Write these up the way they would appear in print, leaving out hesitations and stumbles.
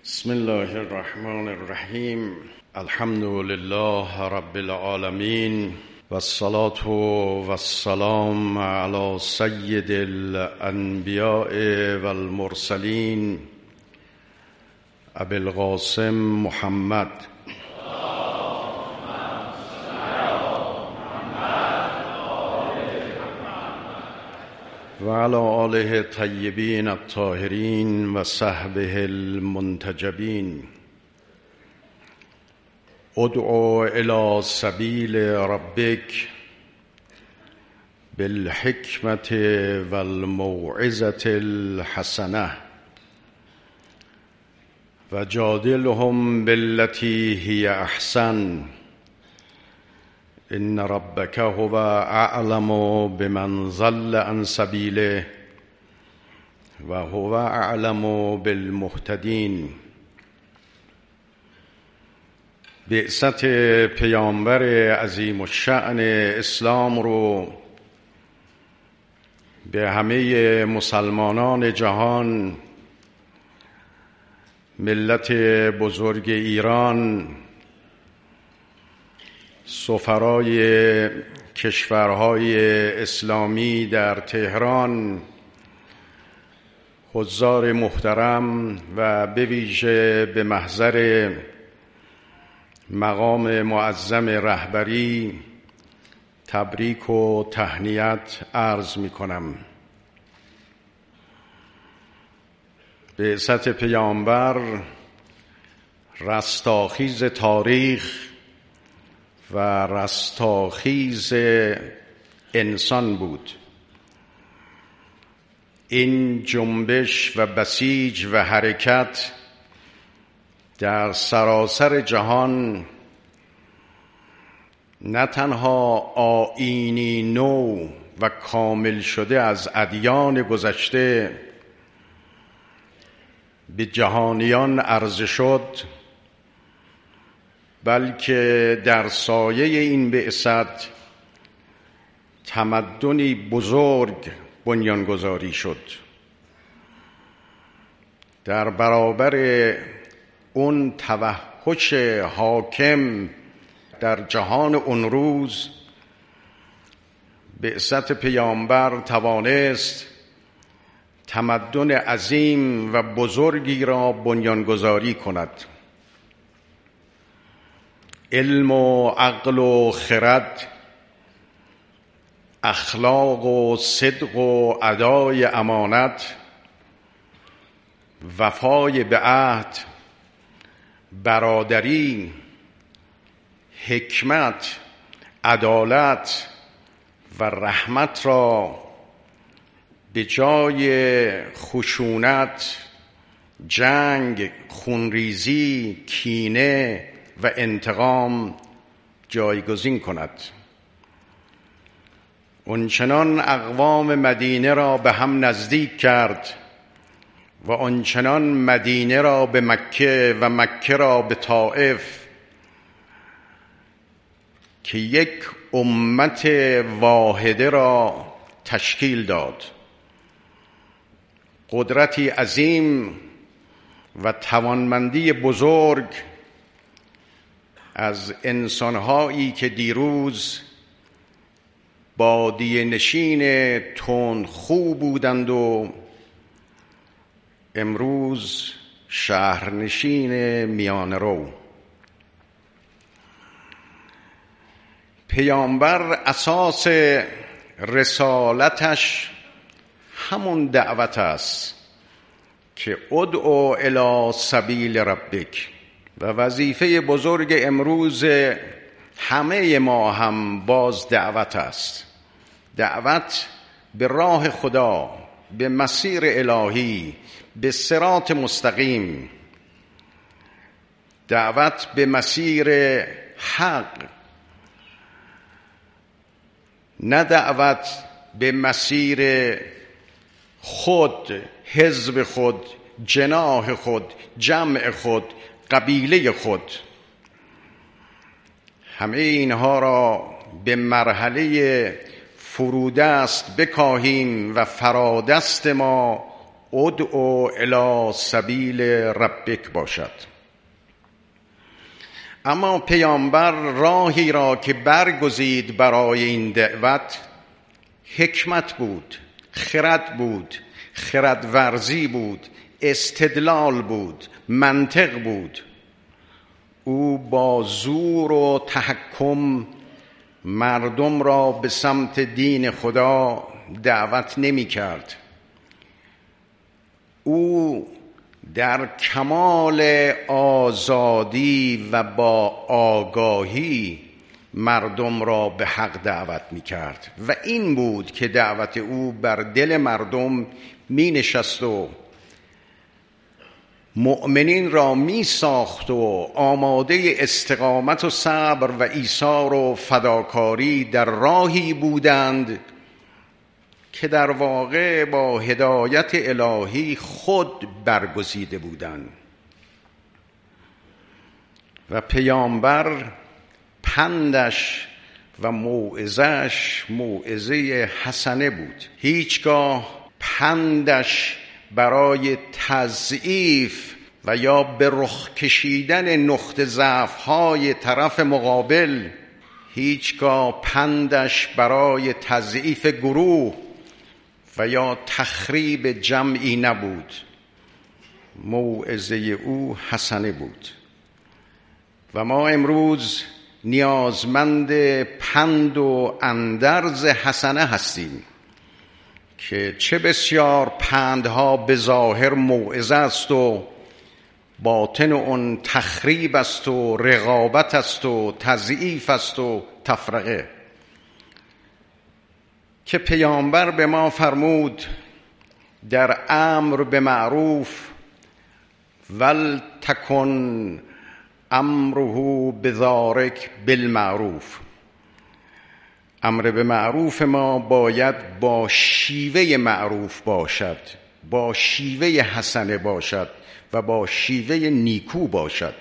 بسم الله الرحمن الرحیم. الحمد لله رب العالمین و الصلاة و السلام علی سید الانبیاء و المرسلین ابی القاسم محمد و علی آله الطیبین الطاهرین و صحبه المنتجبین. ادعو الی سبیل ربک بالحکمة و الموعظة الحسنة و جادلهم بالتي هی احسن ان ربک هو اعلم بمن ضل عن سبیله و هو اعلم بالمهتدین. بعثت پیامبر عظیم الشأن اسلام رو به همه مسلمانان جهان، ملت بزرگ ایران، سفرای کشورهای اسلامی در تهران، حضار محترم و به ویژه به محضر مقام معظم رهبری تبریک و تهنیت عرض می کنم. بعثت پیامبر رستاخیز تاریخ و رستاخیز انسان بود. این جنبش و بسیج و حرکت در سراسر جهان نه تنها آیینی نو و کامل شده از ادیان گذشته به جهانیان عرضه شد، بلکه در سایه این بعثت تمدنی بزرگ بنیانگذاری شد. در برابر اون توحش حاکم در جهان اون روز، بعثت پیامبر توانست تمدن عظیم و بزرگی را بنیانگذاری کند. علم و عقل و خرد، اخلاق و صدق و ادای امانت، وفای به عهد، برادری، حکمت، عدالت و رحمت را به جای خشونت، جنگ، خونریزی، کینه و انتقام جایگزین کند. آنچنان اقوام مدینه را به هم نزدیک کرد و آنچنان مدینه را به مکه و مکه را به طائف که یک امت واحده را تشکیل داد. قدرتی عظیم و توانمندی بزرگ از انسانهایی که دیروز بادیه نشین تندخو بودند و امروز شهرنشین میانه رو. پیامبر اساس رسالتش همون دعوت است که ادعو الی سبیل ربک، و وظیفه بزرگ امروز همه ما هم باز دعوت است. دعوت به راه خدا، به مسیر الهی، به صراط مستقیم، دعوت به مسیر حق، نه دعوت به مسیر خود، حزب خود، جناح خود، جمع خود، قبیله خود. همه اینها را به مرحله فرودست بکاهیم و فرادست ما ادعو الی سبیل ربک باشد. اما پیامبر راهی را که برگزید برای این دعوت حکمت بود، خرد بود، خردورزی بود، استدلال بود، منطق بود. او با زور و تحکم مردم را به سمت دین خدا دعوت نمی کرد. او در کمال آزادی و با آگاهی مردم را به حق دعوت می کرد و این بود که دعوت او بر دل مردم می نشست و مؤمنین را می ساخت و آماده استقامت و صبر و ایثار و فداکاری در راهی بودند که در واقع با هدایت الهی خود برگزیده بودند. و پیامبر پندش و موعظش موعظه حسنه بود. هیچگاه پندش برای تضعیف و یا به رخ کشیدن نقطه ضعف‌های طرف مقابل، هیچگاه پندش برای تضعیف گروه و یا تخریب جمعی نبود. موعظه او حسنه بود و ما امروز نیازمند پند و اندرز حسنه هستیم که چه بسیار پندها به ظاهر موعظه است و باطن اون تخریب است و رقابت است و تضعیف است و تفرقه، که پیامبر به ما فرمود در امر به معروف ولتکن امره بذارک بالمعروف. امر به معروف ما باید با شیوه معروف باشد، با شیوه حسنه باشد و با شیوه نیکو باشد.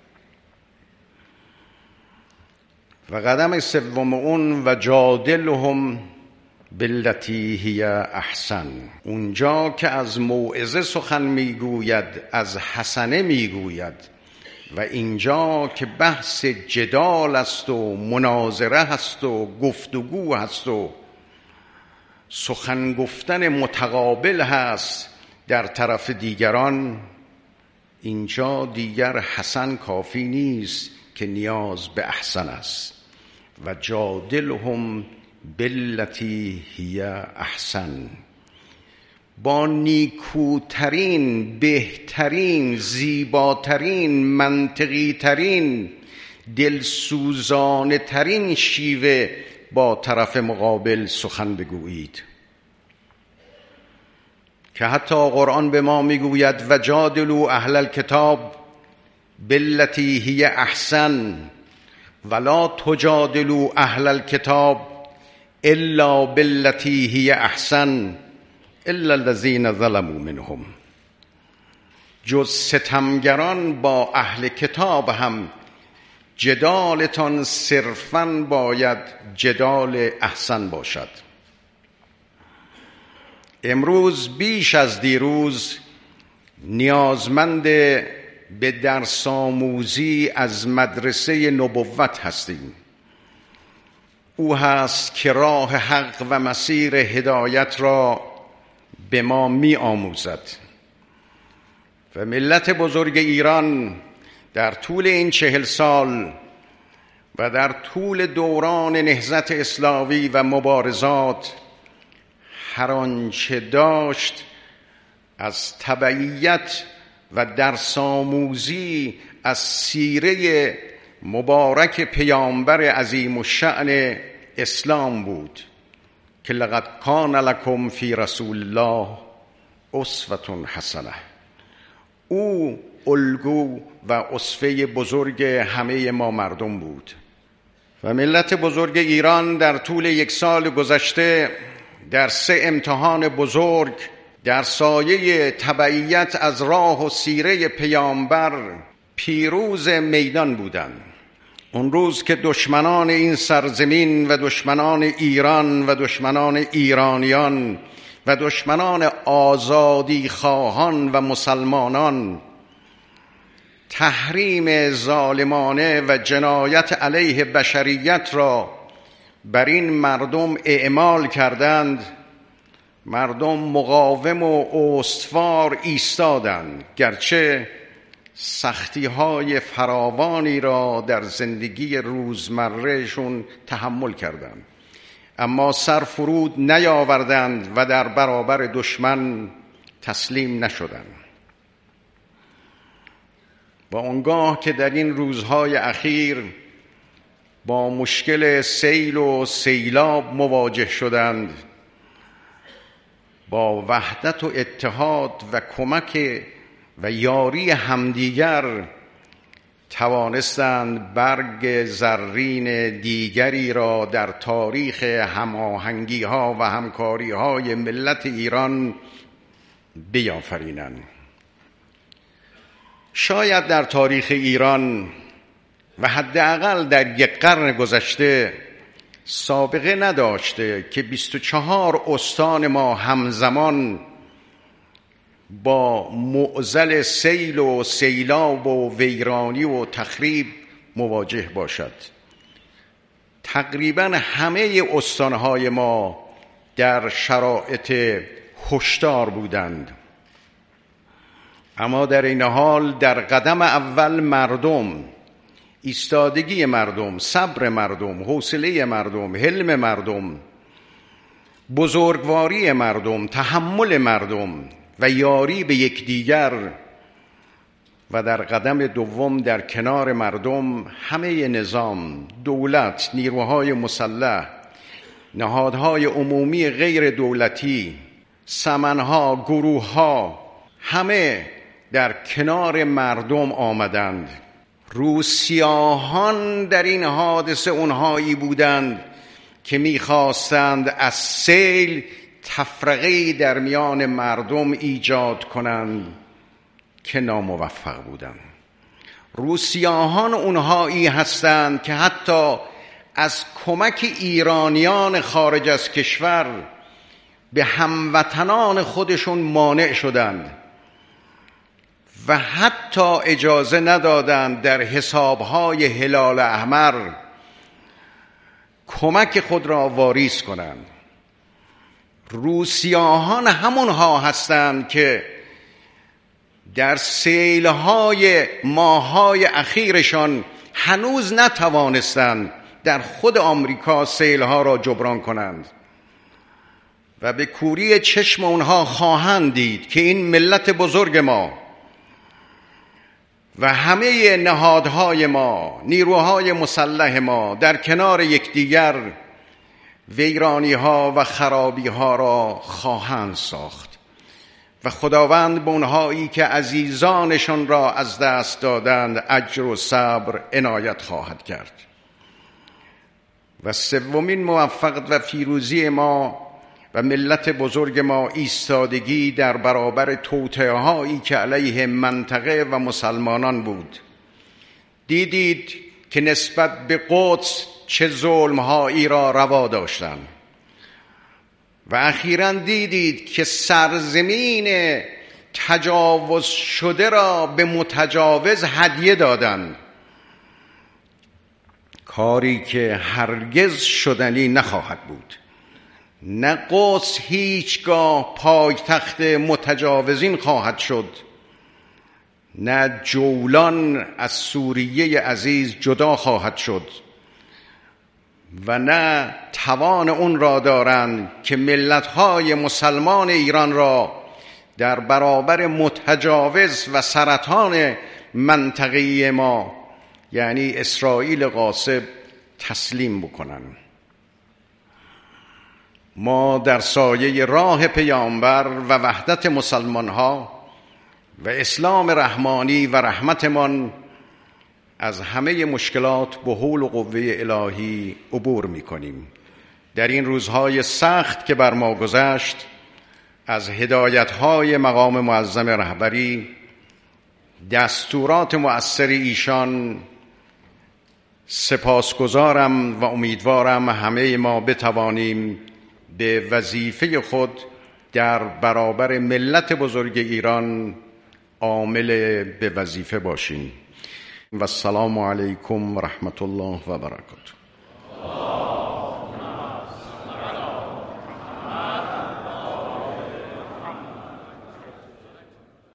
و قدم سوم اون و جادلهم باللتی هی احسن. اونجا که از موعظه سخن میگوید از حسنه میگوید و اینجا که بحث جدال است و مناظره هست و گفتگو هست و سخن گفتن متقابل هست در طرف دیگران، اینجا دیگر حسن کافی نیست که نیاز به احسن است. و جادلهم باللتی هی احسن، با نیکوترین، بهترین، زیباترین، منطقی ترین، دلسوزانه ترین شیوه با طرف مقابل سخن بگویید. که حتی قرآن به ما میگوید و جادلوا اهل الکتاب باللتی هی احسن ولا تجادلوا اهل الکتاب الا باللتی هی احسن الا الذین ظلموا منهم. جز ستمگران با اهل کتاب هم جدالتان صرفاً باید جدال احسن باشد. امروز بیش از دیروز نیازمند به درس آموزی از مدرسه نبوت هستیم. او هست که راه حق و مسیر هدایت را به ما می آموزد. و ملت بزرگ ایران در طول این 40 سال و در طول دوران نهضت اسلامی و مبارزات هر آنچه داشت از تبعیت و درس آموزی از سیره مبارک پیامبر عظیم الشأن اسلام بود که لقد کان لکم فی رسول الله اسوة حسنه. او الگو و اسوه بزرگ همه ما مردم بود. و ملت بزرگ ایران در طول 1 سال گذشته در 3 امتحان بزرگ در سایه تبعیت از راه و سیره پیامبر پیروز میدان بودند. اون روز که دشمنان این سرزمین و دشمنان ایران و دشمنان ایرانیان و دشمنان آزادی خواهان و مسلمانان تحریم ظالمانه و جنایت علیه بشریت را بر این مردم اعمال کردند، مردم مقاوم و استوار ایستادند، گرچه سختی‌های فراوانی را در زندگی روزمرهشون تحمل کردند، اما سر فرود نیاوردند و در برابر دشمن تسلیم نشدند. و آنگاه که در این روزهای اخیر با مشکل سیل و سیلاب مواجه شدند، با وحدت و اتحاد و کمک و یاری همدیگر توانستند برگ زرین دیگری را در تاریخ هماهنگی‌ها و همکاری‌های ملت ایران بیافرینند. شاید در تاریخ ایران و حداقل در یک قرن گذشته سابقه نداشته که 24 استان ما همزمان با معضل سیل و سیلاب و ویرانی و تخریب مواجه باشد. تقریبا همه استانهای ما در شرایط هشدار بودند، اما در این حال در قدم اول مردم، ایستادگی مردم، صبر مردم، حوصله مردم، حلم مردم، بزرگواری مردم، تحمل مردم و یاری به یکدیگر، و در قدم دوم در کنار مردم همه نظام، دولت، نیروهای مسلح، نهادهای عمومی غیر دولتی، سمنها، گروهها، همه در کنار مردم آمدند. روسیاهان در این حادثه اونهایی بودند که می‌خواستند از سیل تفرقه‌ای در میان مردم ایجاد کنند که ناموفق بودند. روسیاهان اونهایی هستند که حتی از کمک ایرانیان خارج از کشور به هموطنان خودشون مانع شدند و حتی اجازه ندادند در حسابهای هلال احمر کمک خود را واریز کنند. روسیاهان همونها هستند که در سیلهای ماههای اخیرشان هنوز نتوانستند در خود آمریکا سیلها را جبران کنند و به کوری چشم اونها خواهند دید که این ملت بزرگ ما و همه نهادهای ما، نیروهای مسلح ما در کنار یکدیگر ویرانی‌ها و خرابی‌ها را خواهند ساخت و خداوند به اونهایی که عزیزانشان را از دست دادند اجر و صبر عنایت خواهد کرد. و سومین موفقیت و پیروزی ما و ملت بزرگ ما ایستادگی در برابر توطئه‌هایی که علیه منطقه و مسلمانان بود. دیدید که نسبت به قدس چه ظلم‌هایی را روا داشتند و اخیراً دیدید که سرزمین تجاوز شده را به متجاوز هدیه دادند، کاری که هرگز شدنی نخواهد بود. نه قدس هیچگاه پایتخت متجاوزین خواهد شد، نه جولان از سوریه عزیز جدا خواهد شد و نه توان اون را دارند که ملت‌های مسلمان ایران را در برابر متجاوز و سرطان منطقه‌ای ما یعنی اسرائیل غاصب تسلیم بکنند. ما در سایه راه پیامبر و وحدت مسلمان‌ها و اسلام رحمانی و رحمتمان از همه مشکلات به حول و قوه الهی عبور می‌کنیم. در این روزهای سخت که بر ما گذشت از هدایت‌های مقام معظم رهبری، دستورات مؤثر ایشان سپاسگزارم و امیدوارم همه ما بتوانیم به وظیفه خود در برابر ملت بزرگ ایران عامل به وظیفه باشین. و السلام علیکم و رحمت الله و برکاته.